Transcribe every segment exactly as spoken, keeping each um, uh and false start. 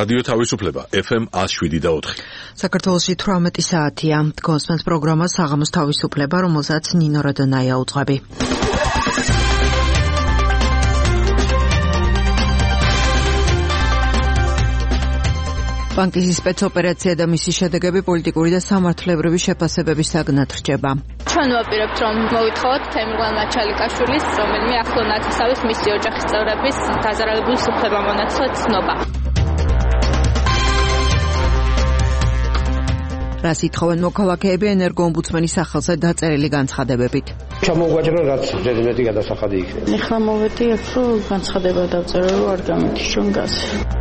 რადიო თავისუფლება ეფ ემ one oh seven და four. საქართველოში თვრამეტი საათია. Გოსმენთ პროგრამა საღამოს თავისუფლება, რომელსაც ნინო რადონაია უძღვები. ბანკის სპეცოპერაცია და მისი შედეგები პოლიტიკური და სამართლებრივი შეფასებების საგნად რჩება. ჩვენ ვაპირებთ, რომ მოვითხოვოთ თემურლან მაჩალიკაშვილის, რომელიმე ახლო ნათესავის მისი ოჯახის წევრების დაზარალებული უფლებამონაცვლად ცნობა. რას ითხოვენ მოქალაქეები ენერგოომბუდსმენის სახელზე დაწერილი განცხადებებით. ჩამოვაჭრა რაც ზედმეტი მეტი გადასახადი იქნება. ეხლა მოვედიოთ, რომ განცხადება დავწერო, რომ არ გამეთიშონ გაზ.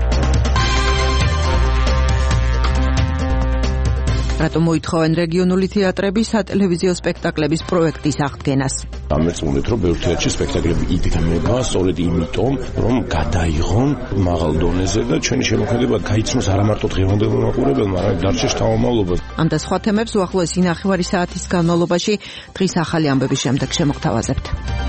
რატომ მოითხოვენ რეგიონული თეატრების სატელევიზიო სპექტაკლების პროექტის აღდგენას? ამერწმუნეთ, რომ ბევრ თეატრში სპექტაკლები იდგმება სწორედ იმიტომ, რომ გადაიღონ მაღალ დონეზე და ჩვენი შემოქმედება გაიცნოს არა მარტო დღევანდელ მაყურებელმა, არამედ დარჩეს თავმავლობას. ამ და სხვა თემებს უახლოესი ნახევარი საათის განმავლობაში დღის ახალი ამბების შემდეგ შემოგთავაზებთ.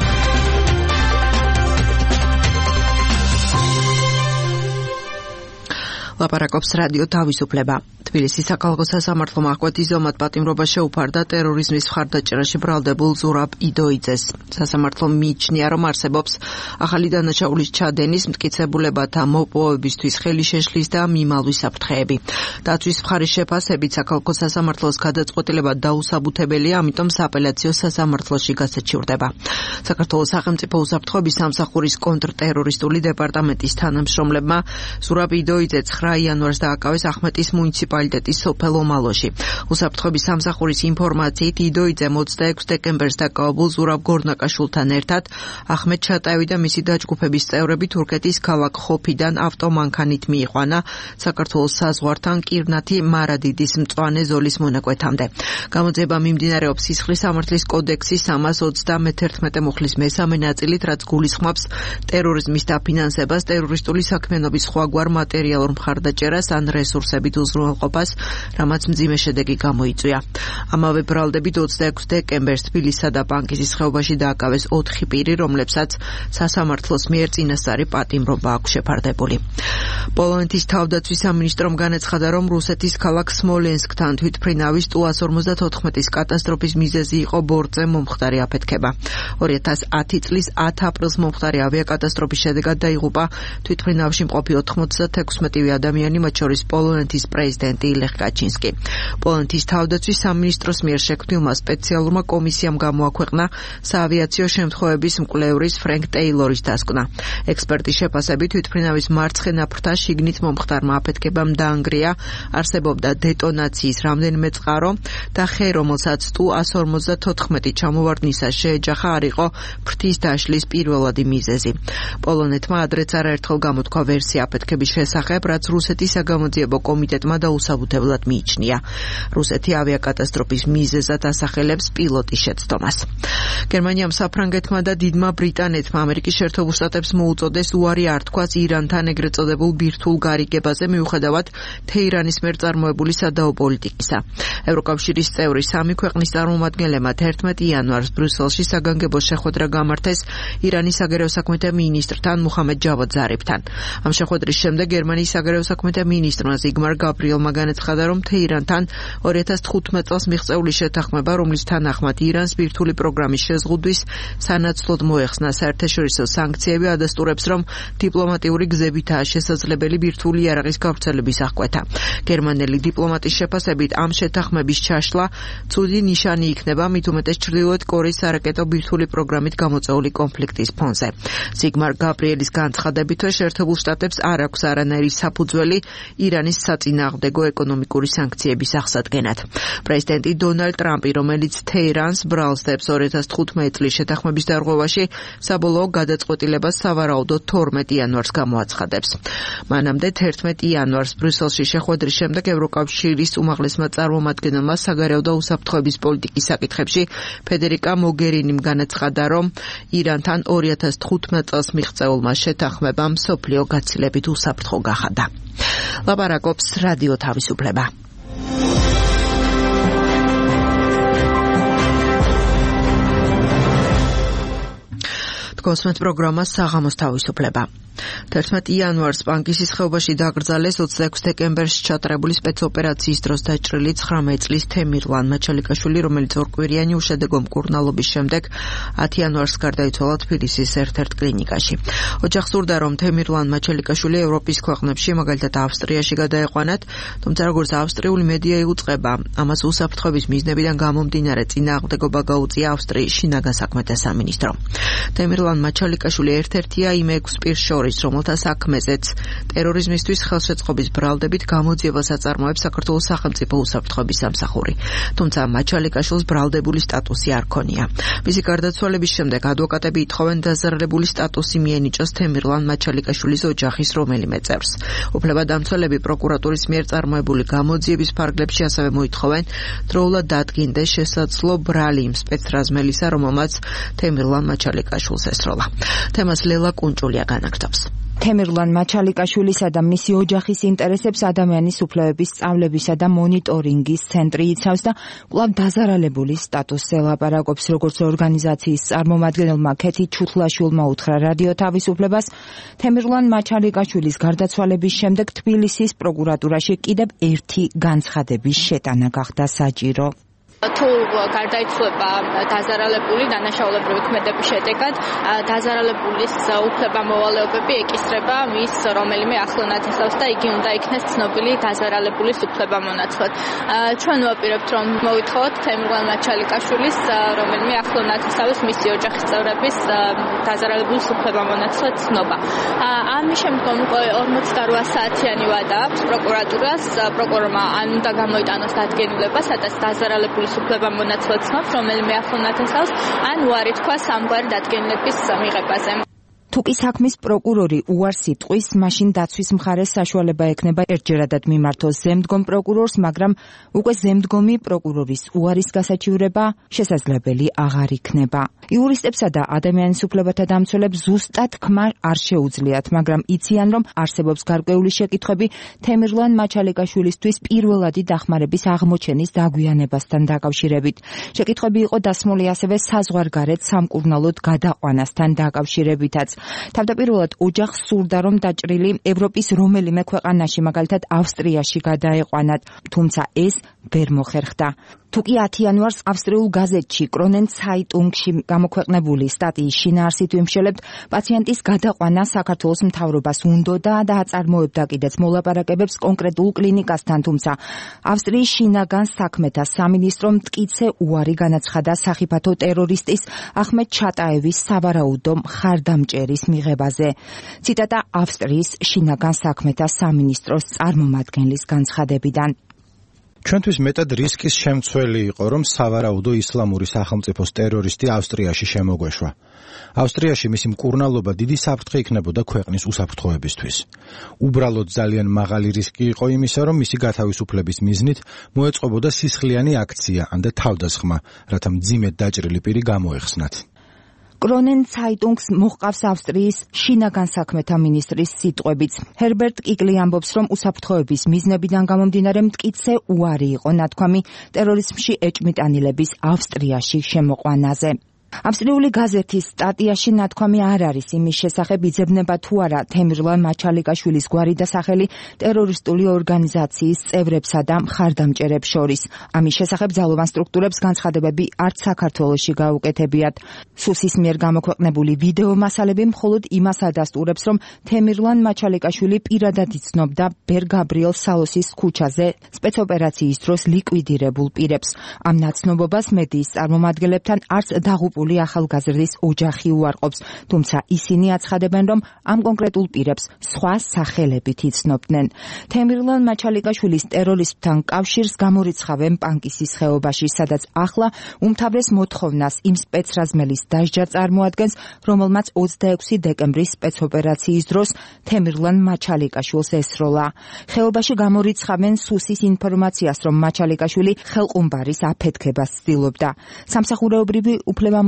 ლაპარაკობს რადიო თავისუფლება. თბილისის საქალაქო სასამართლომ აღკვეთი ზომად პატიმრობა შეუფარდა ტერორიზმის მხარდაჭერაში ბრალდებულ ზურაბ იდოიძეს. სასამართლომ მიიჩნია, რომ არსებობს ახალი დანაშაულის ჩადენის, მტკიცებულებათა მოპოვებისთვის ხელი შეშლის და მიმალვის საფრთხეები. დაცვის მხარის შეფასებით საქალაქო სასამართლოს გადაწყვეტილება დაუსაბუთებელია, ამიტომ სააპელაციო სასამართლოში გასაჩივრდება. საქართველოს სახელმწიფო უსაფრთხოების სამსახურის კონტრტერორისტული დეპარტამენტის თანამშრომლებმა ზურაბ იდოიძე ცხრა იანვარს დააკავეს ახმეტის მუნიციპალიტეტის სოფელ ომალოში. უსაფრთხოების სამსახურის ინფორმაციით იდოიძე ოცდაექვსი დეკემბერს დაკავებულ ზურაბ გორნაკაშვილთან ერთად ახმეტ ჩატაევი და მისი დაჯგუფების წევრები თურქეთის ქალაქ ხოფიდან ავტომანქანით მიიყვანა საქართველოს საზღვართან კირნათი მარადიდის მწვანე ზოლის მონაკვეთამდე. გამოძიება მიმდინარეობს სისხლის სამართლის კოდექსის სამას ოცდამეთერთმეტე მუხლის მესამე ნაწილით, რაც გულისხმობს ტერორიზმის დაფინანსებას, ტერორისტული საქმიანობის სხვაგვარ მატერიალურ მხარდაჭერას ან რესურსებით უზრუნველყოფას, რამაც მძიმე შედეგი გამოიწვია. ამავე ბრალდებით ოცდაექვსი დეკემბერს თბილისსა და პანკისის ხეობაში დააკავეს ოთხი პირი, რომლებსაც სასამართლოს მიერ წინასწარი პატიმრობა აქვს შეფარდებული. პოლონეთის თავდაცვის სამინისტრომ განაცხადა, რომ რუსეთის ქალაქ სმოლენსკთან თვითმფრინავის ტუ ას ორმოცდათოთხმეტის კატასტროფის მიზეზი იყო ბორტზე მომხდარი აფეთქება. ორი ათას ათი წლის ათი აპრილს მომხდარი ავიაკატასტროფის შედეგად დაიღუპა თვითმფრინავში მყოფი ოთხმოცდათექვსმეტი ადამიანი, მათ შორის პოლონეთის პრეზიდენტი ლეხ კაჩინსკი. პოლონეთის თავდაცვის სამინისტროს მიერ შექმნილმა სპეციალურმა კომისიამ გამოაქვეყნა საავიაციო შემთხვევების მკვლევრის ფრენკ ტეილორის დასკვნა. ექსპერტის შეფასებით თვითმფრინავის მარცხენა ფრთა შიგნით მომხდარმა აფეთქებამ დაანგრია, არსებობდა დეტონაციის რამდენიმე წყარო და ხე, რომელსაც ტუ ას ორმოცდათოთხმეტი ჩამოვარდნისას შეეჯახა, არ იყო ფრთის დაშლის პირველადი მიზეზი. პოლონეთმა ადრეც არაერთხელ გამოთქვა ვერსია აფეთქების შესახებ, რაც რუსეთის საგამოძიებო კომიტეტმა დაუსაბუთებლად მიიჩნია. რუსეთი ავიაკატასტროფის მიზეზად ასახელებს პილოტის შეცდომას. გერმანიამ, საფრანგეთმა და დიდმა ბრიტანეთმა ამერიკის შეერთებულ შტატებს მოუწოდეს უარი არ თქვას ირანთან ეგრეთ წოდებულ ბირთვულ გარიგებაზე, მიუხედავად თეირანის მიერ წარმოებული სადაო პოლიტიკისა. ევროკავშირის წევრი სამი ქვეყნის წარმომადგენლებმა თერთმეტი იანვარს ბრიუსელში საგანგებო შეხვედრა გამართეს ირანის საგარეო საქმეთა მინისტრთან მუჰამედ ჯავად ზარიფთან. ამ შეხვედრის შემდეგ გერმანიის საგარეო საქმეთა მინისტრმა ზიგმარ გაბრიელმა განაცხადა, რომ თეირანთან ორი ათას თხუთმეტ წელს მიღწეული შეთანხმება, რომლის თანახმად ირანს ბირთვული პროგრამის შეზღუდვის სანაცვლოდ მოეხსნა საერთაშორისო სანქციები, ადასტურებს, რომ დიპლომატიური გზებითაა შესაძლებელი ბირთვული იარაღის გავრცელების აღკვეთა. გერმანელი დიპლომატის შეფასებით ამ შეთანხმების ჩაშლა ცუდი ნიშანი იქნება, მით უმეტეს ჩრდილოეთ კორეის სარაკეტო ბირთვული პროგრამით გამოწვეული კონფლიქტის ფონზე. ზიგმარ გაბრიელის განცხადებითვე შეერთებულ შტატებს არ აქვს არანაირი საფუძველი ირანის საწინააღმდეგო ეკონომიკური სანქციების აღსადგენად. პრეზიდენტი დონალდ ტრამპი, რომელიც თეირანს ბრალსდებს ორი ათას თხუთმეტი წლის შეთანხმების დარღვევაში, საბოლოო გადაწყვეტილებას სავარაუდოდ თორმეტი იანვარს გამოაცხადებს. მანამდე თერთმეტი იანვარს ბრიუსელში შეხვედრის შემდეგ ევროკავშირის უმაღლესმა წარმომადგენელმა საგარეო და უსაფრთხოების პოლიტიკის საკითხებში ფედერიკა მოგერინიმ განაცხადა, რომ ირანთან ორი ათას თხუთმეტ წელს მიღწეულმა შეთანხმებამ მსოფლიო გაცილებით უსაფრთხო გახადა. ლაპარაკობს რადიო თავისუფლება. გოსმენთ პროგრამა საღამოს თავისუფლება. თერთმეტი იანვარს პანკისის ხეობაში დაკრძალეს ოცდაექვსი დეკემბერს ჩატარებული სპეცოპერაციის დროს დაჭრილი ცხრამეტი წლის თემირლან მაჩალიკაშვილი, რომელიც ორკვირიანი უშედეგო მკურნალობის შემდეგ ათი იანვარს გარდაიცვალა თბილისის ერთ-ერთ კლინიკაში. ოჯახს სურდა, რომ თემირლან მაჩალიკაშვილი ევროპის ქვეყნებში, მაგალითად ავსტრიაში გადაეყვანათ, თუმცა როგორც ავსტრიული მედია იუწყება, ამას უსაფრთხოების მიზნებიდან გამომდინარე წინააღმდეგობა გაუწია ავსტრიის შინაგან საქმეთა სამინისტრო. თემირლან მაჩალიკაშვილი ერთ-ერთია იმ ექვს პირს შორის, რომელთა საქმეზეც ტერორიზმისთვის ხელშეწყობის ბრალდებით გამოძიებას აწარმოებს საქართველოს სახელმწიფო უსაფრთხოების სამსახური. თუმცა მაჩალიკაშვილს ბრალდებული სტატუსი არ ქონია. მისი გარდაცვალების შემდეგ ადვოკატები ითხოვენ დაზარალებული სტატუსი მიენიჭოს თემირლან მაჩალიკაშვილის ოჯახის რომელიმე წევრს. უფლებადამცველები პროკურატურის მიერ წარმოებული გამოძიების ფარგლებში ასევე მოითხოვენ დროულად დადგინდეს შესაძლო ბრალი იმ სპეცრაზმელისა, რომელმაც თემირლან მაჩალიკაშვილს ესროლა. თემას ლელა კუნჭულია განაგრძობს. თემირლან მაჩალიკაშვილისა და მისი ოჯახის ინტერესებს ადამიანის უფლებების სწავლებისა და მონიტორინგის ცენტრი იცავს და კვლავ დაზარალებული სტატუსზე ლაპარაკობს, როგორც ორგანიზაციის წარმომადგენელმა ქეთი ჩუთლაშვილმა უთხრა რადიო თავისუფლებას. თემირლან მაჩალიკაშვილის გარდაცვალების შემდეგ თბილისის პროკურატურაში კიდევ ერთი განცხადების შეტანა გახდა საჭირო. თუ გარდაიცვალება დაზარალებული დანაშაულებრივი ქმედების შედეგად, დაზარალებულის უფლებამოვალეობები ეკისრება მის რომელიმე ახლო ნათესავს და იგი უნდა იქნეს ცნობილი დაზარალებულის უფლებამონაცვლად. ჩვენ ვაპირებთ, რომ მოვითხოვოთ თემირლან მაჩალიკაშვილის რომელიმე ახლო ნათესავის მისი ოჯახის წევრების დაზარალებულის უფლებამონაცვლად ცნობა. ამის შემდგომ ორმოცდარვა საათიანი ვადა აქვს პროკურატურას. პროკურორმა ან უნდა გამოიტანოს დადგენილება, სადაც დაზარალებული უფლებამონაცვლად ცნობს რომელიმე ახლო ნათესავს, ან უარი თქვა სამგვარი დადგენილების მიღებაზე. თუ კი საქმის პროკურორი უარს იტყვის, მაშინ დაცვის მხარეს საშუალება ექნება ერთჯერადად მიმართოს ზემდგომ პროკურორს, მაგრამ უკვე ზემდგომი პროკურორის უარის გასაჩივრება შესაძლებელი აღარ იქნება. იურისტებსა და ადამიანის უფლებათა დამცველებს ზუსტად თქმა არ შეუძლიათ, მაგრამ იციან, რომ არსებობს გარკვეული შეკითხვები თემირლან მაჩალიკაშვილისთვის პირველადი დახმარების აღმოჩენის დაგვიანებასთან დაკავშირებით. შეკითხვები იყო დასმული ასევე საზღვარგარეთ სამკურნალოდ გადაყვანასთან დაკავშირებითაც. თავდაპირველად ოჯახს სურდა, რომ დაჭრილი ევროპის რომელიმე ქვეყანაში, მაგალითად ავსტრიაში გადაეყვანათ, თუმცა ეს ვერ მოხერხდა. თუკი ათი იანვარს ავსტრიულ გაზეთში კრონენ ცაიტუნგში გამოქვეყნებული სტატიის შინაარსით ვიმშელებთ, პაციენტის გადაყვანა საქართველოს მთავრობას უნდოდა და აწარმოებდა კიდეც მოლაპარაკებებს კონკრეტულ კლინიკასთან, თუმცა ავსტრიის შინაგან საქმეთა სამინისტრომ მტკიცე უარი განაცხადა სახიფათო ტერორისტის ახმედ ჩატაევის სავარაუდო მხარდამჭერის მიღებაზე. ციტატა ავსტრიის შინაგან საქმეთა სამინისტროს წარმომადგენლის განცხადებიდან. ჩვენთვის მეტად რისკის შემცველი იყო, რომ სავარაუდო ისლამური სახელმწიფოს ტერორისტი ავსტრიაში შემოგვეშვა. ავსტრიაში მისი მკურნალობა დიდი საფრთხე იქნებოდა ქვეყნის უსაფრთხოებისთვის. უბრალოდ ძალიან მაღალი რისკი იყო იმისა, რომ მისი გათავისუფლების მიზნით მოეწყობოდა სისხლიანი აქცია ან და თავდასხმა, რათა მძიმედ დაჭრილი პირი გამოეხსნათ. კრონენ ცაიტუნგს მოჰყავს ავსტრიის შინაგან საქმეთა მინისტრის სიტყვებიც. ჰერბერტ კიკლი ამბობს, რომ უსაფრთხოების მიზნებიდან გამომდინარე მტკიცე უარი იყო ნათქვამი ტერორიზმში ეჭმიტანილების ავსტრიაში შემოყვანაზე. ავსტრიული გაზეთის სტატიაში ნათქვამი არ არის იმის შესახებ, იძებნება თუ არა თემირლან მაჩალიკაშვილის გვარი და სახელი ტერორისტული ორგანიზაციის წევრებსა და მხარდამჭერებს შორის. ამის შესახებ ძალოვან სტრუქტურებს განცხადებები არც საქართველოში გაუკეთებიათ. სუსის მიერ გამოქვეყნებული ვიდეო მასალები მხოლოდ იმას ადასტურებს, რომ თემირლან მაჩალიკაშვილი პირადად იცნობდა ბერ გაბრიელ სალოსის ქუჩაზე სპეცოპერაციის დროს ლიკვიდირებულ პირებს. ამ ნაცნობობას მედიის წარმომადგენლებთან არც დაღუპული ახალგაზრდის ოჯახი უარყოფს, თუმცა ისინი აცხადებენ, რომ ამ კონკრეტულ პირებს სხვა სახელებით იცნობდნენ. თემირლან მაჩალიკაშვილის ტერორისტთან კავშირს გამორიცხავენ პანკისის ხეობაში, სადაც ახლა უმთავრეს მოთხოვნას იმ სპეცრაზმელის დასჯა წარმოადგენს, რომელმაც ოცდაექვსი დეკემბრის სპეცოპერაციის დროს თემირლან მაჩალიკაშვილს ესროლა. ხეობაში გამორიცხავენ სუსის ინფორმაციას, რომ მაჩალიკაშვილი ხელყუმბარის აფეთქებას ცდილობდა. სამსახურეობრივი უფლებამოვალეობები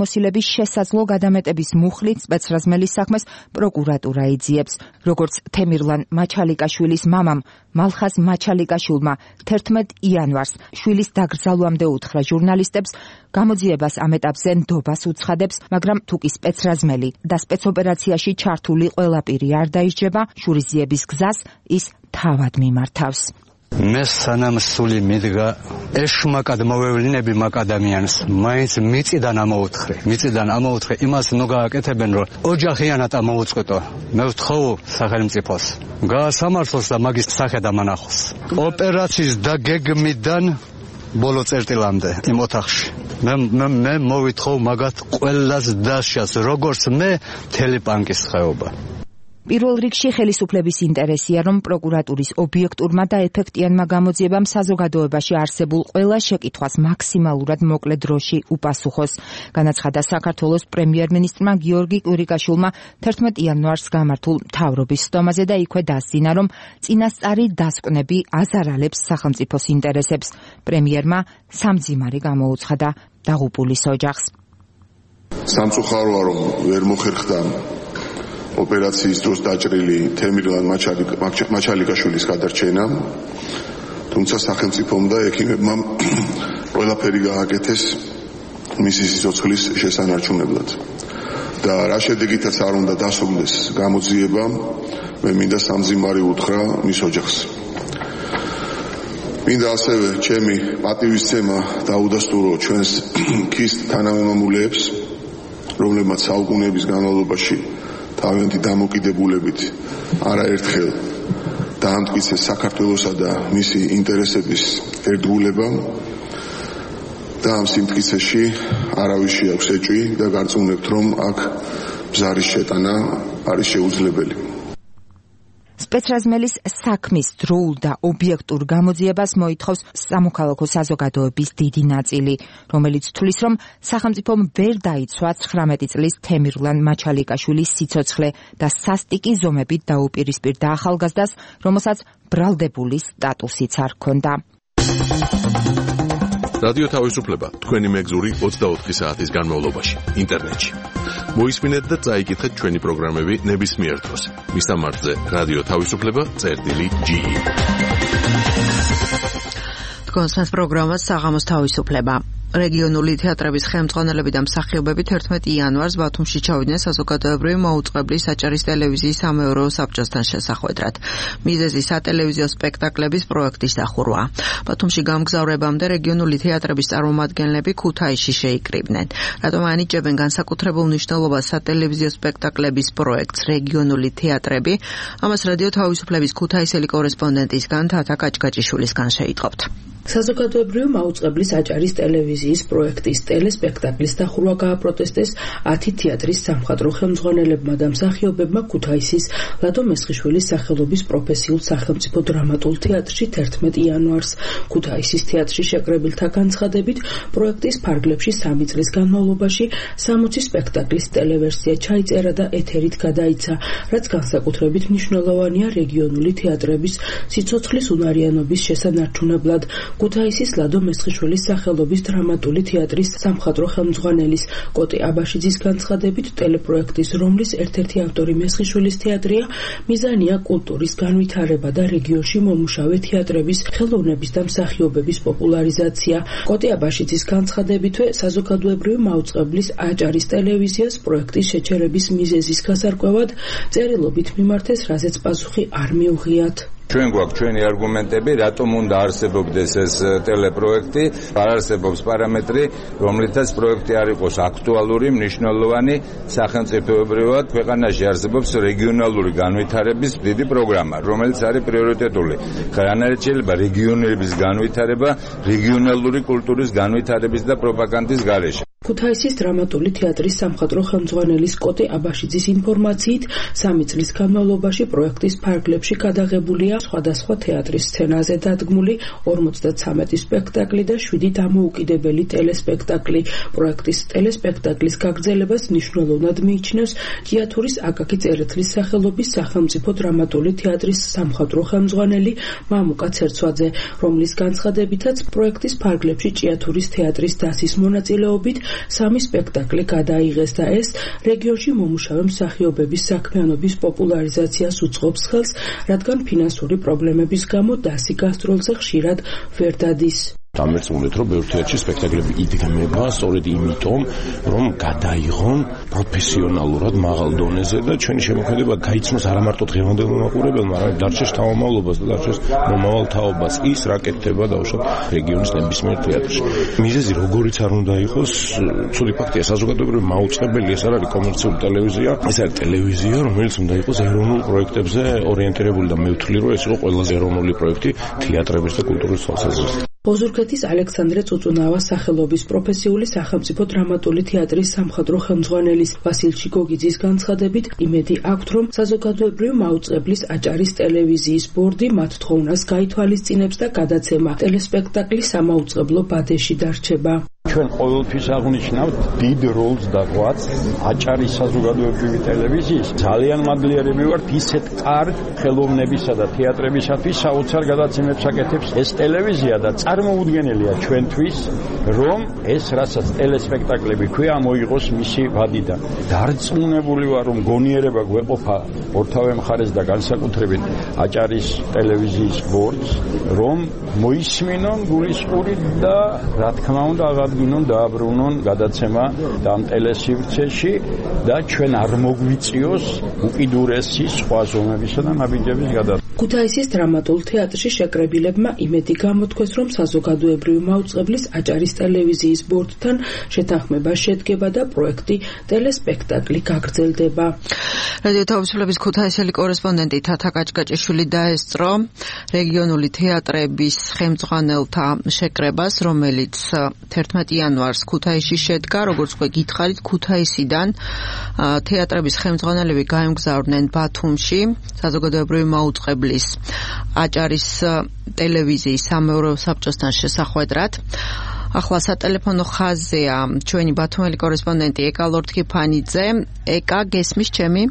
გამოსილების შესაძლო გადამეტების მუხლით სპეცრაზმელის საქმეს პროკურატურა იძიებს. როგორც თემირლან მაჩალიკაშვილის მამამ მალხაზ მაჩალიკაშვილმა თერთმეტ იანვარს შვილის დაკრძალვამდე უთხრა ჟურნალისტებს, გამოძიებას ამ ეტაპზე ნდობას უცხადებს, მაგრამ თუ კი სპეცრაზმელი და სპეცოპერაციაში ჩართული ყველა პირი არ დაისჯება, შურიზიების გზას ის თავად მიმართავს. მე სანამ სული მიდგა ეშმაკად მოვევლინები მაგ ადამიანს, მაინც მიწიდან ამოუთხრი. მიწიდან ამოუთხრი, იმას ნუ გააკეთებენ, რომ ოჯახიანად ამოუწყვეტო. მე ვთხოვ სახელმწიფოს, გაასამართლოს და მაგის სახე დამანახოს. ოპერაციის დაგეგმიდან ბოლო წერტილამდე იმ ოთახში. მე მე მე მოვითხოვ მაგათ ყველას დასჯას, როგორც მე თელეპანკის ხეობა. პირველ რიგში ხელისუფლების ინტერესია, რომ პროკურატურის ობიექტურმა და ეფექტიანმა გამოძიებამ საზოგადოებაში არსებულ ყველა შეკითხვას მაქსიმალურად მოკლე დროში უპასუხოს. განაცხადა საქართველოს პრემიერ-მინისტრმა გიორგი კვირიკაშვილმა თერთმეტ იანვარს გამართულ მთავრობის სტომაზე და იქვე დასძინა, რომ წინასწარი დასკვნები აზარალებს სახელმწიფოს ინტერესებს. პრემიერმა სამძიმარი გამოუცხადა დაღუპულის ოჯახს. სამწუხაროა, რომ ვერ მოხერხდა ოპერაციის დროს დაჭრილი თემირლან მაჩალიკაშვილის გადარჩენა, თუმცა სახელმწიფომ და ექიმებმა ყველაფერი გააკეთეს მისი სიცოცხლის შესანარჩუნებლად. და რა შედეგითაც არ უნდა დასრულდეს გამოძიება, მე მინდა სამძიმარი უთხრა მის ოჯახს. მინდა ასევე ჩემი პატივისცემა დაუდასტურო ჩვენს ქის თანამემამულეებს, რომლებმაც საუკუნეების განმავლობაში თავიანთი დამოკიდებულებით არაერთხელ დაამტკიცეს საქართველოსა და მისი ინტერესების ერთგულება და ამ სიმტკიცეში არავის შეაქვს ეჭვი და გარწმუნებთ, რომ აქ ბზარის შეტანა არის შეუძლებელი. სპეცრაზმელის საქმის დროულ და ობიექტურ გამოძიებას მოითხოვს სამოქალაქო საზოგადოების დიდი ნაწილი, რომელიც თვლის, რომ სახელმწიფომ ვერ დაიცვა ცხრამეტი წლის თემირლან მაჩალიკაშვილის სიცოცხლე და სასტიკი ზომებით დაუპირისპირდა ახალგაზრდას, რომელსაც ბრალდებული სტატუსიც არ ჰქონდა. რადიო თავისუფლება თქვენი მეგზური ოცდაოთხი საათის განმავლობაში ინტერნეტში. მოისმინეთ და წაიკითხეთ ჩვენი პროგრამები ნებისმიერ დროს. მისამართზე რადიო თავისუფლება წერტილი ჯი. თქვენს პროგრამას საღამოს თავისუფლება. რეგიონული თეატრების ხელმძღვანელები და მსახიობები თერთმეტ იანვარს ბათუმში ჩავიდნენ საზოგადოებრივი მოუწყებლის აჭარის ტელევიზიის სამეურვეო საბჭოსთან შესახვედრად. მიზეზი სატელევიზიო სპექტაკლების პროექტის დახურვა. ბათუმში გამგზავრებამდე რეგიონული თეატრების წარმომადგენლები ქუთაისში შეიკრიბნენ. რატომ ანიჭებენ განსაკუთრებულ მნიშვნელობას სატელევიზიო სპექტაკლების პროექტს რეგიონული თეატრები? ამას რადიო თავისუფლების ქუთაისელი კორესპონდენტისგან თათა კაჭკაჭიშვილისგან შეიტყობთ. საზოგადოებრივი მაუწყებლის აჭარის ტელევიზიის პროექტის ტელესპექტაკლის დახურვა გააპროტესტეს ათი თეატრის სამხატვრო ხელმძღვანელებმა და მსახიობებმა ქუთაისის ლადო მესხიშვილის სახელობის პროფესიულ სახელმწიფო დრამატულ თეატრში თერთმეტ იანვარს. ქუთაისის თეატრში შეკრებილთა განცხადებით, პროექტის ფარგლებში სამი წლის განმავლობაში სამოცი სპექტაკლის ტელევერსია ჩაიწერა და ეთერით გადაიცა, რაც განსაკუთრებით მნიშვნელოვანია რეგიონული თეატრების სიცოცხლის უნარიანობის შესანარჩუნებლად. ქუთაისის ლადო მესხიშვილის სახელობის დრამატული თეატრის სამხატვრო ხელმძღვანელის კოტე აბაშიძის განცხადებით, ტელეპროექტის, რომლის ერთ-ერთი ავტორი მესხიშვილის თეატრია, მიზანია კულტურის განვითარება და რეგიონში მომუშავე თეატრების, ხელოვნების და მსახიობების პოპულარიზაცია. კოტე აბაშიძის განცხადებითვე, საზოგადოებრივი მაუწყებლის აჭარის ტელევიზიას პროექტის შეჩერების მიზეზის გასარკვევად წერილობით მიმართეს, რაზეც პასუხი არ მიუღიათ. ჩვენ გვაქვს ჩვენი არგუმენტები, რატომ უნდა არსებობდეს ეს ტელეპროექტი, არ არსებობს პარამეტრი, რომლითაც პროექტი არ იყოს აქტუალური, მნიშვნელოვანი, სახელმწიფოებრივად ქვეყანაში არსებობს რეგიონალური განვითარების დიდი პროგრამა, რომელიც არის პრიორიტეტული. ხანარეთ შეიძლება რეგიონების განვითარება, რეგიონალური კულტურის განვითარების და პროპაგანდის გარეშე. ქუთაისის დრამატული თეატრის სამხატვრო ხელმძღვანელის კოტე აბაშიძის ინფორმაციით, სამი წლის განმავლობაში პროექტის ფარგლებში გადაღებულია სხვადასხვა თეატრის სცენაზე დადგმული ორმოცდაცამეტი სპექტაკლი და შვიდი დამოუკიდებელი ტელესპექტაკლი. პროექტის ტელესპექტაკლის გაგრძელებას მნიშვნელოვნად მიიჩნევს ჭიათურის აკაკი წერეთლის სახელობის სახელმწიფო დრამატული თეატრის სამხატვრო ხელმძღვანელი მამუკა ცერცვაძე, რომლის განცხადებითაც პროექტის ფარგლებში ჭიათურის თეატრის დასის მონაწილეობით სამი სპექტაკლი გადაიღეს და ეს რეგიონში მომუშავე მსახიობების საქმიანობის პოპულარიზაციას უწყობს ხელს, რადგან ფინანსური პრობლემების გამო დასი გასტროლზე ხშირად ვერ დადის. დამერწმუნეთ, რომ ბევრ თეატრში სპექტაკლები იდგმება სწორედ იმიტომ, რომ გადაიღონ პროფესიონალურად მაღალ დონეზე და ჩვენი შემოქმედება გაიცნოს არა მარტო დღევანდელ მომაყურებელმა, არამედ დარჩეს თავმომავლობას და დარჩეს მომავალ თაობას ის, რა კეთდება დაუშვათ რეგიონის ნებისმიერ თეატრში. მიზეზი როგორიც არ უნდა იყოს, ცუდი ფაქტია, საზოგადოებრივი მაუწყებელი ეს არ არის კომერციული ტელევიზია, ეს არის ტელევიზია, რომელიც უნდა იყოს ეროვნულ პროექტებზე ორიენტირებული და მე ვთვლი, რომ ეს იყო ყველაზე ეროვნული პროექტი თეატრების და კულტურის თვალსაზრისით. ოზურგეთის ალექსანდრე წუწუნავას სახელობის პროფესიული სახელმწიფო დრამატული თეატრის სამხატვრო ხელმძღვანელის ვასილ ჩიგოგიძის განცხადებით, იმედი აქვთ, რომ საზოგადოებრივი მაუწყებლის აჭარის ტელევიზიის ბორდი მათ თხოვნას გაითვალისწინებს და გადაცემა ტელესპექტაკლის სამაუწყებლო ბადეში დარჩება. ჩვენ ყოველთვის აღნიშნავთ დიდ როლს დაგვაქვს აჭარის საზოგადოებრივი ტელევიზიის. ძალიან მადლიერები ვართ ისეთ კარგ ხელოვნებისა და თეატრებისათვის საოცარ გადაცემებს აკეთებს ეს ტელევიზია და წარმოუდგენელია ჩვენთვის, რომ ეს რასაც ტელესპექტაკლები ქვია მოიღოს მისი ვადიდან. დარწმუნებული ვარ, რომ გონიერება გვეყოფა ორთავე მხარეს და განსაკუთრებით აჭარის ტელევიზიის ბორდს, რომ მოისმინონ გულისყური და რა თქმა უნდა აღადგინონ დააბრუნონ გადაცემა და ამ ტელესივრცეში და ჩვენ არ მოგვიწიოს უკიდურესი სხვა ზომებისა და ნაბიჯების გადაცემა. ქუთაისის დრამატულ თეატრში შეკრებილებმა იმედი გამოთქვეს, რომ საზოგადოებრივი მაუწყებლის აჭარის ტელევიზიის ბორდთან შეთანხმება შედგება და პროექტი ტელესპექტაკლი გაგრძელდება. რადიო თავისუფლების ქუთაისელი კორესპონდენტი თათა კაჭკაჭიშვილი დაესწრო რეგიონული თეატრების ხელმძღვანელთა შეკრებას, რომელიც თერთმეტი იანვარს ქუთაისში შედგა. როგორც უკვე გითხარით, ქუთაისიდან თეატრების ხელმძღვანელები გაემგზავრნენ ბათუმში საზოგადოებრივი მაუწყებლის აჭარის ტელევიზიის სამეურვეო საბჭოსთან შესახვედრად. ახლა სატელეფონო ხაზია ჩვენი ბათუმელი კორესპონდენტი ეკა ლორთქიფანიძე. ეკა, გესმის ჩემი?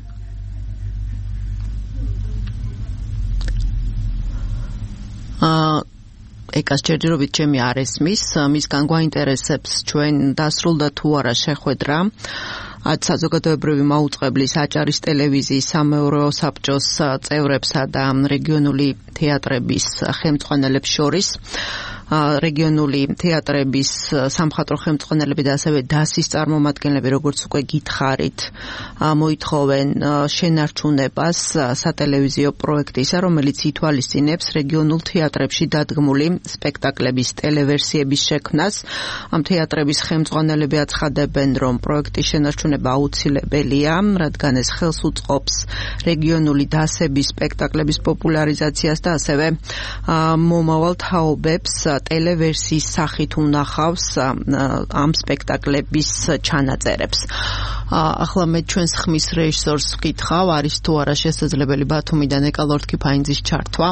აა ეკას ჯერჯერობით ჩემი არ ესმის, მისგან გვაინტერესებს ჩვენ დასრულდა თუ არა შეხვედრა საზოგადოებრივი მაუწყებლის აჭარის ტელევიზიის სამეურვეო საბჭოს წევრებსა და რეგიონული თეატრების ხელმძღვანელებს შორის. რეგიონული თეატრების სამხატვრო ხელმძღვანელები და ასევე დასის წარმომადგენლები, როგორც უკვე გითხარით, მოითხოვენ შენარჩუნებას სატელევიზიო პროექტისა, რომელიც ითვალისწინებს რეგიონულ თეატრებში დადგმული სპექტაკლების ტელევერსიების შექმნას. ამ თეატრების ხელმძღვანელები აცხადებენ, რომ პროექტის შენარჩუნება აუცილებელია, რადგან ეს ხელს უწყობს რეგიონული დასების სპექტაკლების პოპულარიზაციას და ასევე მომავალ თაობებს ტელევერსიის სახით უნახავს ამ სპექტაკლების ჩანაწერებს. ახლა მე ჩვენს ხმის რეჟისორს ვკითხავ, არის თუ არა შესაძლებელი ბათუმიდან ეკა ლორთქიფანიძის ჩართვა.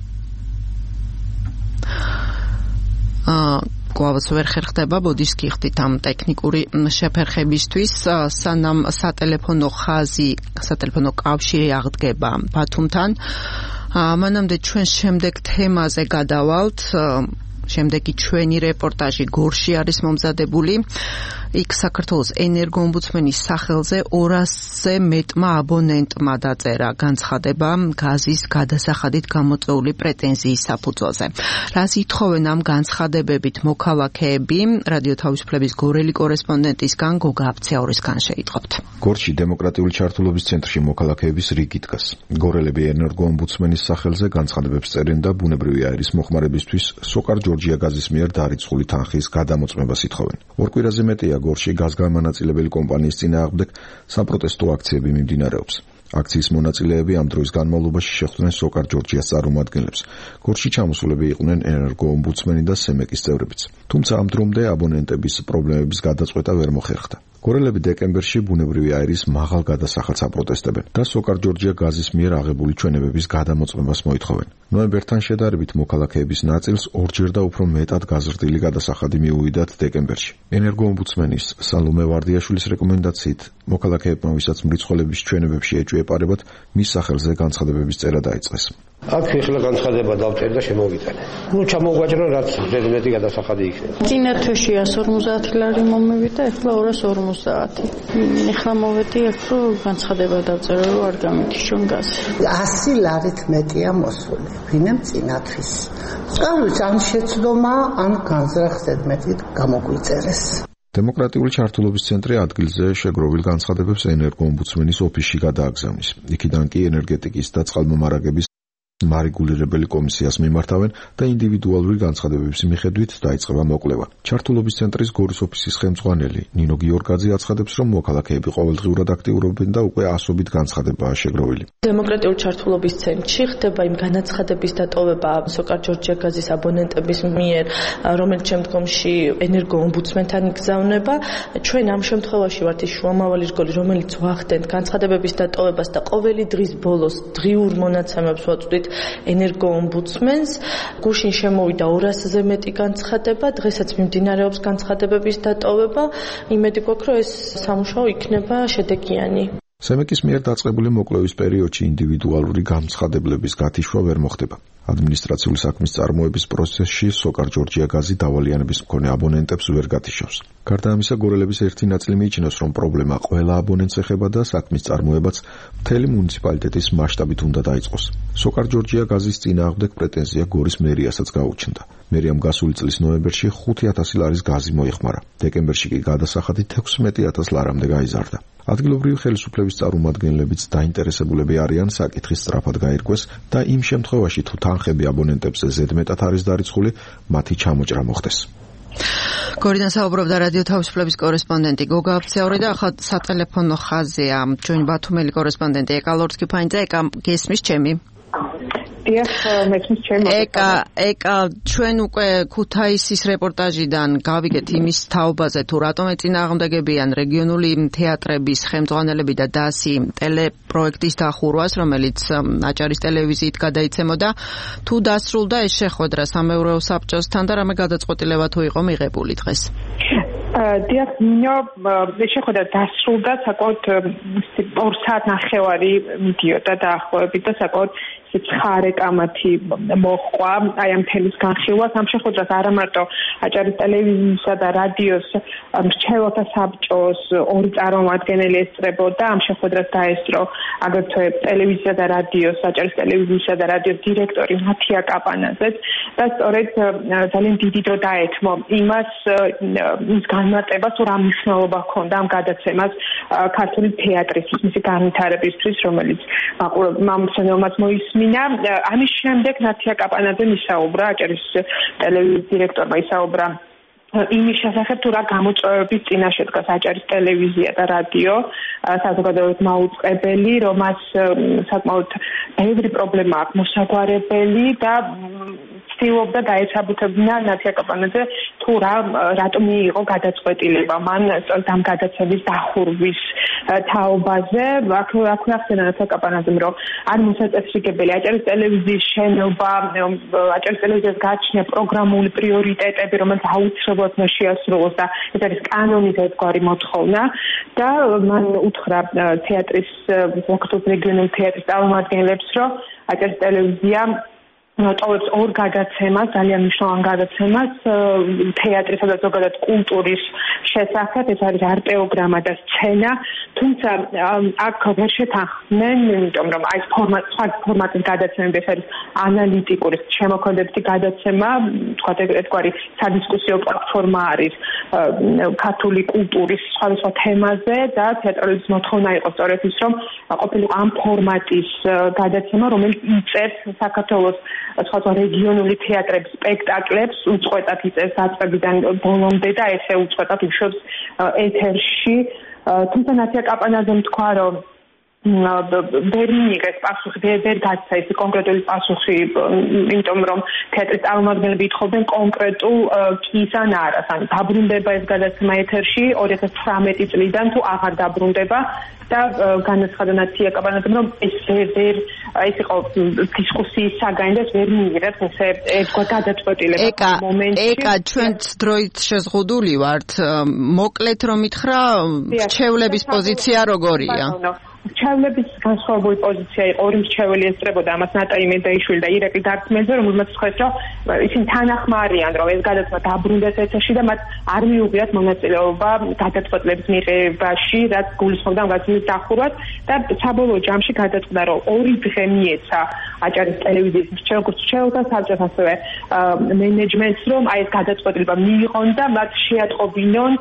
გვაქვს ვერ ხერხდება, ბოდის გიხდით ამ ტექნიკური შეფერხებისთვის. სანამ სატელეფონო ხაზი, სატელეფონო კავშირი აღდგება ბათუმთან, მანამდე ჩვენ შემდეგ თემაზე გადავალთ. შემდეგი ჩვენი რეპორტაჟი გორში არის მომზადებული. იქ საქართველოს ენერგოომბუდსმენის სახელზე ორასზე მეტმა აბონენტმა დაწერა განცხადება გაზის გადასახადით გამოწვეული პრეტენზიის საფუძველზე. რას ითხოვენ ამ განცხადებებით მოქალაქეები? რადიო თავისუფლების გორელი კორესპონდენტისგან გოგა აფცეაურისგან შეიტყობთ. გორში დემოკრატიული ჩართულობის ცენტრში მოქალაქეების რიგი დგას. გორელები ენერგოომბუდსმენის სახელზე განცხადებებს წერენ და ბუნებრივი აირის მოხმარებისთვის სოკარ ჯორჯია გაზის მიერ დარიცხული თანხის გადამოწმებას ითხოვენ. ორ კვირაზე მეტია გორში გაზგანმანაწილებელი კომპანიის წინააღმდეგ საპროტესტო აქციები მიმდინარეობს. აქციის მონაწილეები ამ დროის განმავლობაში შეხვდნენ სოკარ ჯორჯიას წარმომადგენლებს. გორში ჩამოსულები იყვნენ ენერგოომბუდსმენი და სემეკის წევრებიც. თუმცა ამ დრომდე აბონენტების პრობლემების გადაწყვეტა ვერ მოხერხდა. გორელები დეკემბერში ბუნებრივი აირის მაღალ გადასახადს აპროტესტებენ და სოკარ ჯორჯია გაზის მიერ აღებული ჩვენებების გადამოწმებას მოითხოვენ. ნოემბერთან შედარებით მოქალაქეების ნაწილს ორჯერ და უფრო მეტად გაზრდილი გადასახადი მიუვიდათ დეკემბერში. ენერგოომბუდსმენის სალომე ვარდიაშვილის რეკომენდაციით მოქალაქეებმა, ვისაც მრიცხველების ჩვენებებში ეჭვი ეპარებათ, მის სახელზე განცხადებების წერა დაიწყეს. აქ ეხლა განცხადება დავწერე და შემოვიტანე. ნუ ჩამოვაჭრო რაც ზედმეტი გადასახადი იქნება. წინა თვეში εκατს ორმოცდაათი ლარი მომივიდა, ეხლა ორას ორმოცდაათი. ეხლა მოვედი აქ რომ განცხადება დავწერე რომ არ გამითიშონ გაზი. ასი ლარით მეტია მოსული. ვინმე წინა თვის. სწავლობს ან შეცდომა, ან განზრახ ზედმეტი გამოგვიწერეს. დემოკრატიული ჩართულობის ცენტრი ადგილზე შეგროვილ განცხადებებს ენერგოომბუდსმენის ოფისში გადააგზავნის. იქიდან კი ენერგეტიკის და წყალმომარაგების მარეგულირებელი კომისიას მიმართავენ და ინდივიდუალური განცხადებების მიხედვით დაიწყება მოკვლევა. ჩართულობის ცენტრის გორის ოფისის ხელმძღვანელი ნინო გიორგაძე აცხადებს, რომ მოქალაქეები ყოველდღიურად აქტიურობენ და უკვე ასობით განცხადებაა შეგროვილი. დემოკრატიული ჩართულობის ცენტრში ხდება იმ განაცხადების დატოვება სოკარ ჯორჯიაგაზის აბონენტების მიერ, რომელიც შემდგომში ენერგოომბუდსმენთან იგზავნება. ჩვენ ამ შემთხვევაში ვართ ის შუამავალი რგოლი, რომელიც ვახდენთ განცხადებების დატოვებას და ყოველი დღის ბოლოს დღიურ მონაცემებს ვაწვდით ენერგოომბუდსმენს. გუშინ შემოვიდა ორასზე მეტი განცხადება, დღესაც მიმდინარეობს განცხადებების დატოვება. იმედი გვაქვს, რომ ეს სამუშაო იქნება შედეგიანი. სემეკის მიერ დაწყებული მოკვლევის პერიოდში ინდივიდუალური განცხადებლების გათიშვა ვერ მოხდება. ადმინისტრაციული საქმის წარმოების პროცესში სოკარ ჯორჯიაგაზი დავალიანების მქონე აბონენტებს ვერ გათიშავს. გარდა ამისა, გორელების ერთი ნაწილი მიიჩნევს, რომ პრობლემა ყველა აბონენტს ეხება და საქმის წარმოებაც მთელი მუნიციპალიტეტის მასშტაბით უნდა დაიწყოს. სოკარ ჯორჯიაგაზის წინააღმდეგ პრეტენზია გორის მერიასაც გაუჩნდა. მერიამ გასული წლის ნოემბერში ხუთი ათასი ლარის გაზი მოიხმარა. დეკემბერში კი გადასახადი თექვსმეტი ათას ლარამდე გაიზარდა. ადგილობრივი ხელისუფლების წარმომადგენლებიც დაინტერესებულები არიან საკითხის სწრაფად გაირკვეს და იმ შემთხვევაში თუ თანხები აბონენტებზე ზედმეტად არის დარიცხული, მათი ჩამოჭრა მოხდეს. გორიდან საუბრობდა რადიო თავისუფლების კორესპონდენტი გოგა აფცეური და ახლა სატელეფონო ხაზია ჩვენ ბათუმელი კორესპონდენტი ეკა ლორდკიფაინძე. ეკა, გესმის ჩემი? ეკა, ეკა, ჩვენ უკვე ქუთაისის რეპორტაჟიდან გავიგეთ იმის თაობაზე, თუ რატომ ეწინააღმდეგებიან რეგიონული თეატრების ხელმძღვანელები და დასი ტელეპროექტის დახურვას, რომელიც აჭარის ტელევიზიით გადაიცემოდა, თუ დასრულდა ეს შეხვედრა სამეურვეო საბჭოსთან და რამე გადაწყვეტილება თუ იყო მიღებული დღეს? დიახ, ნინო, შეხვედრა დასრულდა, საკმაოდ ორ საათ ნახევარი მიდიოდა დაახლოებით და საკმაოდ ცხარე კამათი მოჰყვა აი ამ თემის განხილვას. ამ შეხვედრას არა მარტო აჭარის ტელევიზიისა და რადიოს მრჩეველთა საბჭოს ორი წარმომადგენელი ესწრებოდა, ამ შეხვედრას დაესწრო აგრეთვე ტელევიზია და რადიოს, აჭარის ტელევიზიისა და რადიოს დირექტორი მათია კაპანაძეც და სწორედ ძალიან დიდი დრო დაეთმო იმას ის განმარტებას, რა მნიშვნელობა ჰქონდა ამ გადაცემას ქართული თეატრისთვის, მისი განვითარებისთვის, რომელიც მამაცნეულმაც მოისმინა. ამის შემდეგ ნათია კაპანაძემ ისაუბრა, აჭარის ტელევიზიის დირექტორმა ისაუბრა იმის შესახებ, თუ რა გამოწვევების წინაშე დგას აჭარის ტელევიზია და რადიო, საზოგადოებრივ მაუწყებელი, რომაც საკმაოდ ბევრი პრობლემა აქვს მოსაგვარებელი და ცდილობდა გაეცაბუთებინა ნათია კაპანაძე თუ რა რატომ მიიღო გადაწყვეტილება მან ამ გადაცემის დახურვის თაობაზე. აქ აქ ახსენა ნათია კაპანაძემ, რომ არ მოსაწესრიგებელი აჭარის ტელევიზიის შენობა, აჭარის ტელევიზიას გააჩნია პროგრამული პრიორიტეტები, რომელიც აუცილებლად შეასრულოს და ეს არის კანონის ერთგვარი მოთხოვნა და მან უთხრა თეატრის საქართველოს რეგიონული თეატრის წარმომადგენლებს, რომ აჭარის ტელევიზია ტოვებს ორ გადაცემას, ძალიან მნიშვნელოვან გადაცემას თეატრისა და ზოგადად კულტურის შესახებ, ეს არის არტეოგრამა და სცენა, თუმცა აქ ვერ შეთანხმდნენ, იმიტომ რომ აი ფორმატ, სხვა ფორმატის გადაცემები, ეს არის ანალიტიკური შემოქმედებითი გადაცემა, თქვა ერთგვარი სადისკუსიო პლატფორმა არის ქართული კულტურის სხვადასხვა თემაზე და თეატრალიზმის მოთხოვნა იყო სწორედ ის, რომ ყოფილიყო ამ ფორმატის გადაცემა, რომელიც იწერს საქართველოს სხვა რეგიონული თეატრების სპექტაკლებს უწყვეტად იწერს დაწყებიდან ბოლომდე და ესე უწყვეტად უშვებს ეთერში. თუმცა ნათია კაპანაძემ თქვა, რომ ვერ მიიღეს პასუხი, ვერ გაცდა ეს კონკრეტული პასუხი, იმიტომ რომ თეატრის წარმომადგენლები ითხოვდნენ კონკრეტულ კის ან არას, ან დაბრუნდება ეს გადაცემა ეთერში ორი ათას ცხრამეტი წლიდან თუ აღარ დაბრუნდება და განაცხადა ნათია კაპანაძემ, რომ ეს ვერ ეს იყო დისკუსიის საგანი და ვერ მიიღეს ესე ერთგვარ გადაწყვეტილება მომენტში. ეკა, ჩვენ დროით შეზღუდული ვართ, მოკლედ რომ ითხრა, რჩევლების პოზიცია როგორია? მრჩევლების განსხვავებული პოზიცია იყო, ორი მრჩეველი ესწრებოდა ამას ნატაი მედაიშვილი და ირაკლი დარწმენძე, რომელმაც ხეს რომ ისინი თანახმა არიან, რომ ეს გადაწყვეტა დაბრუნდეს ეთერში და მათ არ მიუღიათ მონაწილეობა გადაწყვეტილების მიღებაში, რაც გულისხმობდა მაგაზინის დახურვას და საბოლოო ჯამში გადაწყდა, რომ ორი დღე მიეცა აჭარის ტელევიზიის მრჩეველთა საბჭოს ასევე მენეჯმენტს, რომ აი ეს გადაწყვეტილება მიიღონ და მათ შეატყობინონ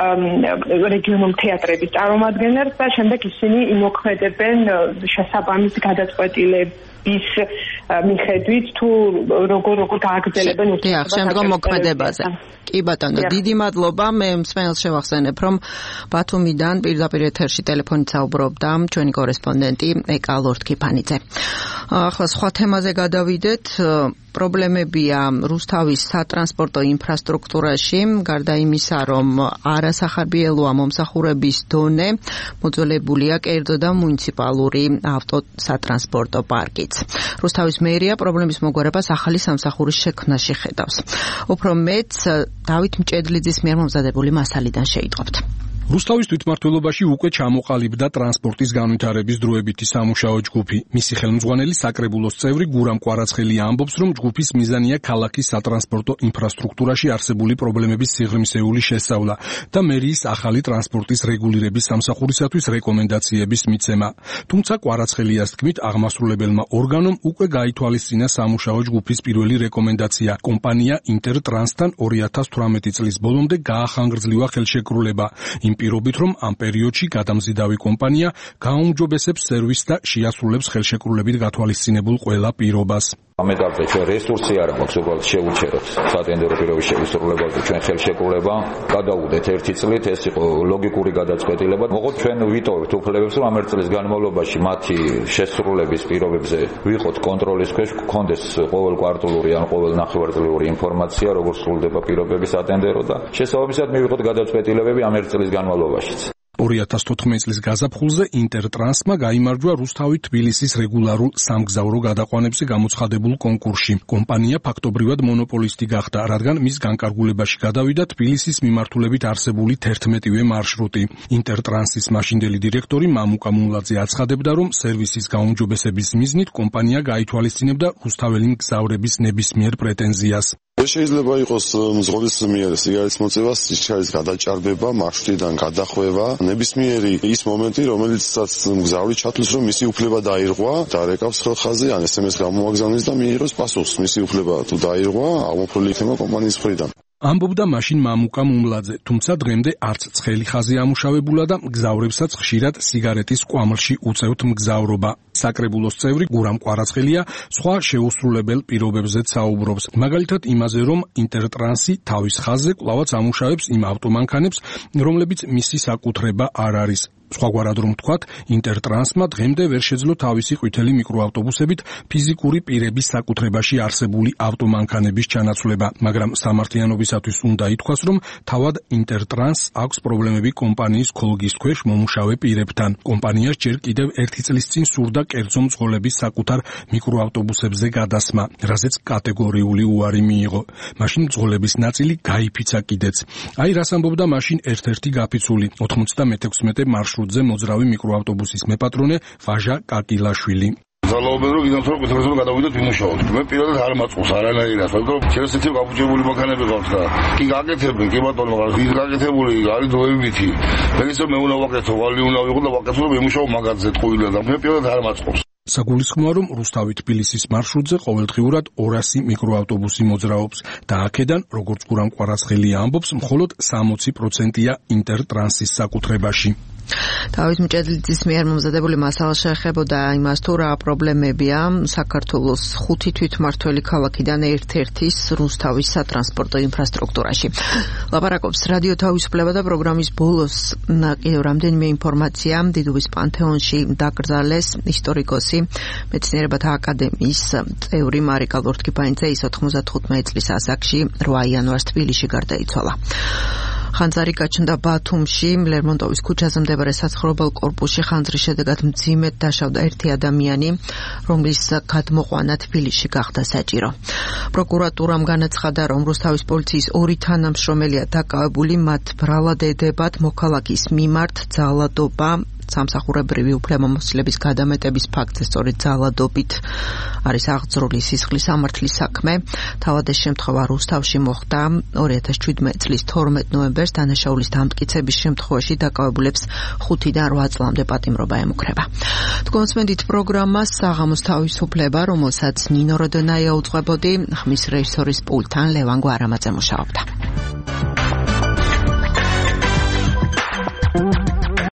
რეგიონულ თეატრების წარმომადგენლებს და შემდეგ ისინი იმოქმედებენ შესაბამის გადაწყვეტილების მიხედვით თუ როგორ როგორ გააგრძელებენ ურთიერთობას შემდგომ მოქმედებაზე. კი ბატონო, დიდი მადლობა. მე მსმენელს შევახსენებ, რომ ბათუმიდან პირდაპირ ეთერში ტელეფონით საუბრობდა ჩვენი კორესპონდენტი ეკა ლორთქიფანიძე. ახლა სხვა თემაზე გადავიდეთ. პრობლემებია რუსთავის სატრანსპორტო ინფრასტრუქტურაში, გარდა იმისა, რომ არასახარბიელოა მომსახურების დონე, მოძველებულია კერძო და მუნიციპალური ავტოსატრანსპორტო პარკიც. რუსთავის მერია პრობლემის მოგვარებას ახალი სამსახურის შექმნაში ხედავს. უფრო მეც დავით მჭედლიძის მიერ მომზადებული მასალიდან შეიტყობთ. რუსთავის თვითმმართველობაში უკვე ჩამოყალიბდა ტრანსპორტის განვითარების დროებითი სამუშაო ჯგუფი. მისი ხელმძღვანელი საკრებულოს წევრი გურამ კვარაცხელია ამბობს, რომ ჯგუფის მიზანია ქალაქის სატრანსპორტო ინფრასტრუქტურაში არსებული პრობლემების სიღრმისეული შესწავლა და მერიის ახალი ტრანსპორტის რეგულირების სამსახურისათვის რეკომენდაციების მიცემა. თუმცა კვარაცხელიას თქმით, აღმასრულებელმა ორგანომ უკვე გაითვალისწინა სამუშაო ჯგუფის პირველი რეკომენდაცია. კომპანია ინტერტრანსთან ორი ათას თვრამეტი წლის ბოლომდე გაახანგრძლივა ხელშეკრულება. იმ პირობით, რომ ამ პერიოდში გადამზიდავი კომპანია გააუმჯობესებს სერვისს და შეასრულებს ხელშეკრულებით გათვალისწინებულ ყველა პირობას. ამ ეტაპზე ჩვენ რესურსი არ აქვს, უბრალოდ შევუჩეროთ სატენდერო პირობის შესრულებაზე ჩვენ ხელშეკრულება გადავუდეთ ერთი წლით, ეს იყო ლოგიკური გადაწყვეტილება. მოყოთ ჩვენ ვიტოვებთ უფლებებს, რომ ამ ერთ წლის განმავლობაში მათი შესრულების პირობებზე ვიყოთ კონტროლის ქვეშ, გქონდეს ყოველ კვარტალური ან ყოველ ნახევარწლიური ინფორმაცია, როგორ სრულდება პირობები სატენდერო და შესაბამისად მივიღოთ გადაწყვეტილებები ამ ერთ წლის განმავლობაშიც. ორი ათას თოთხმეტი წლის გაზაფხულზე ინტერტრანსმა გაიმარჯვა რუსთავი-თბილისის რეგულარულ სამგზავრო გადაყვანებზე გამოცხადებულ კონკურსში. კომპანია ფაქტობრივად მონოპოლისტი გახდა, რადგან მის განკარგულებაში გადავიდა თბილისის მიმართულებით არსებული თერთმეტივე მარშრუტი. ინტერტრანსის მაშინდელი დირექტორი მამუკა მულაძე აცხადებდა, რომ სერვისის გაუმჯობესების მიზნით კომპანია გაითვალისწინებდა რუსთაველი მგზავრების ნებისმიერ პრეტენზიას. ეს შეიძლება იყოს მძღოლის მიერ სიგარეტის მოწევა, სიჩქარის გადაჭარბება, მარშრუტიდან გადახვევა, ნებისმიერი ის მომენტი, რომელიცაც მგზავრი ჩათვლის, რომ მისი უფლება დაირღვა, დარეკავს ხელხაზე, ან ეს ემ ეს გამომაგზავნის და მიიღოს პასუხს. მისი უფლება თუ დაირღვა, აღმოფხვრილი იქნება კომპანიის მხრიდან. ამბობდა მაშინ მამუკა მუმლაძე, თუმცა დღემდე არც ცხელი ხაზი ამუშავებულა და მგზავრებსაც ხშირად სიგარეტის კვამლში უწევთ მგზავრობა. საკრებულოს წევრი გურამ კვარაცხელია სხვა შეუსრულებელ პირობებზეც საუბრობს. მაგალითად იმაზე, რომ ინტერტრანსი თავის ხაზზე კვლავაც ამუშავებს იმ ავტომანქანებს, რომლებიც მისი საკუთრება არ არის. სხვაგვარად რომ ვთქვათ, ინტერტრანსმა დღემდე ვერ შეძლო თავისი ყვითელი მიკროავტობუსებით ფიზიკური პირების საკუთრებაში არსებული ავტომანქანების ჩანაცვლება, მაგრამ სამართლიანობისათვის უნდა ითქვას, რომ თავად ინტერტრანსს აქვს პრობლემები კომპანიის ქოლგის ქვეშ მომუშავე პირებთან. კომპანიას ჯერ კიდევ ერთი წლის წინ სურდა კერძო მძღოლების საკუთარ მიკროავტობუსებზე გადასმა, რაზეც კატეგორიული უარი მიიღო. მაშინ მძღოლების ნაწილი გაიფიცა კიდეც. აი რას ამბობდა მაშინ ერთ-ერთი გაფიცული ოთხმოცდამექვსმეტე მარშრუტზე მოძრავი მიკროავტობუსის მეპატრონე ვაჟა კაკილაშვილი. ძალაობენ რომ იდანთო კეთილზე გადავიდეთ ვიმუშაოთ. მე პირველად არ მაწყობს არანაირად, მაგრამ ჩემს ისე გაფუჭებული მანქანები გაქვს და კი გაკეთებენ, კი ბატონო, ის გაკეთებული არის დროებითი. მე ისე მე უნდა ვაკეთო, ვალი უნდა ვიყო და ვაკეთო და ვიმუშაო მაგაზზე ტყუილად და მე პირველად არ მაწყობს. საგულისხმოა, რომ რუსთავი-თბილისის მარშრუტზე ყოველდღიურად ორასი მიკროავტობუსი მოძრაობს და აქედან, როგორც გურამ კვარაცხელია ამბობს, მხოლოდ სამოცი პროცენტია ინტერტრანსის საკუთრებაში. დავით მჭედლიძის მიერ მომზადებული მასალა შეეხებოდა იმას, თუ რა პრობლემებია საქართველოს ხუთი თვითმმართველი ქალაქიდან ერთ-ერთის რუსთავის სატრანსპორტო ინფრასტრუქტურაში. ლაპარაკობს რადიო თავისუფლება და პროგრამის ბოლოს კიდევ რამდენიმე ინფორმაცია. დიდუბის პანთეონში დაკრძალეს ისტორიკოსი, მეცნიერებათა აკადემიის წევრი მარიკა ლორთქიფანიძე, ის ოთხმოცდათხუთმეტი წლის ასაკში რვა იანვარს თბილისში გარდაიცვალა. ხანძარი გაჩნდა ბათუმში, ლერმონტოვის ქუჩაზე მდებარე საცხოვრებელ კორპუსში. ხანძრის შედეგად მძიმედ დაშავდა ერთი ადამიანი, რომლის გადმოყვანა თბილისში გახდა საჭირო. პროკურატურამ განაცხადა, რომ რუსთავის პოლიციის ორი თანამშრომელია დაკავებული, მათ ბრალად ედებათ მოქალაქის მიმართ ძალადობა სამსახურებრივი უფლებამოსილების გადამეტების ფაქტზე სწორედ ძალადობით არის აღძრული სისხლის სამართლის საქმე. თავად ეს შემთხვევა რუსთავში მოხდა ორი ათას შვიდმეტი წლის თორმეტ ნოემბერს. დანაშაულის დამტკიცების შემთხვევაში დაკავებულებს ხუთიდან რვა წლამდე პატიმრობა ემუქრება. თქვენსმენდით პროგრამას საღამოს თავისუფლება, რომელსაც ნინო როდონაია უძღვებოდი, ხმის რეჟისორის პულტთან ლევან გვარამაძე მუშაობდა.